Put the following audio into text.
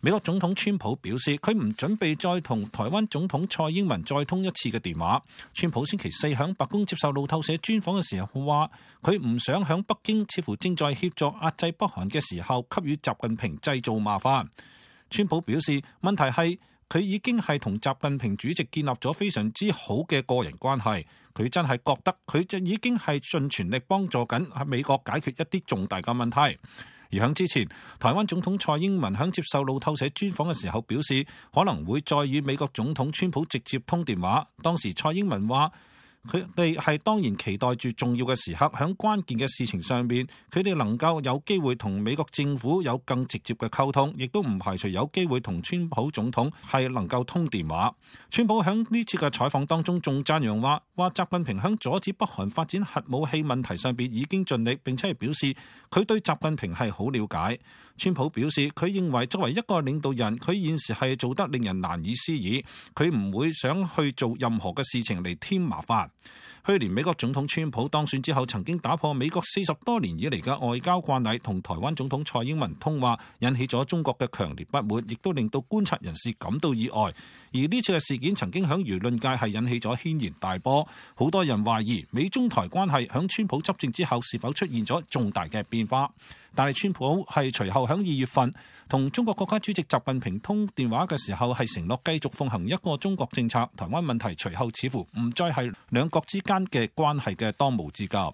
美國總統川普表示，佢唔準備再同台灣總統蔡英文再通一次嘅電話。川普星期四響白宮接受路透社專訪嘅時候話，佢唔想響北京似乎正在協助壓制北韓嘅時候，給予習近平製造麻煩。川普表示，問題係佢已經係同習近平主席建立咗非常之好嘅個人關係，佢真係覺得佢就已經係盡全力幫助緊喺美國解決一啲重大嘅問題。而響之前，台灣總統蔡英文響接受路透社專訪嘅時候表示，可能會再與美國總統川普直接通電話。當時蔡英文話，佢哋係當然期待住重要嘅時刻，響關鍵嘅事情上面，佢哋能夠有機會同美國政府有更直接嘅溝通，亦都唔排除有機會同川普總統係能夠通電話。川普響呢次嘅採訪當中仲讚揚話習近平響阻止北韓發展核武器問題上邊已經盡力，並且係表示佢對習近平係好了解。川普表示，佢認為作為一個領導人，佢現時係做得令人難以思議，佢唔會想去做任何嘅事情嚟添麻煩。去年美國總統川普當選之後，曾經打破美國40多年以嚟嘅外交慣例，同台灣總統蔡英文通話，引起咗中國嘅強烈不滿，亦都令到觀察人士感到意外。而呢次嘅事件曾經響輿論界係引起咗軒然大波，好多人懷疑美中台關係響川普執政之後是否出現咗重大嘅變化。但係川普係隨後響2月份同中國國家主席習近平通電話嘅時候，係承諾繼續奉行一個中國政策，台灣問題隨後似乎唔再係兩國之間嘅關係嘅當務之急。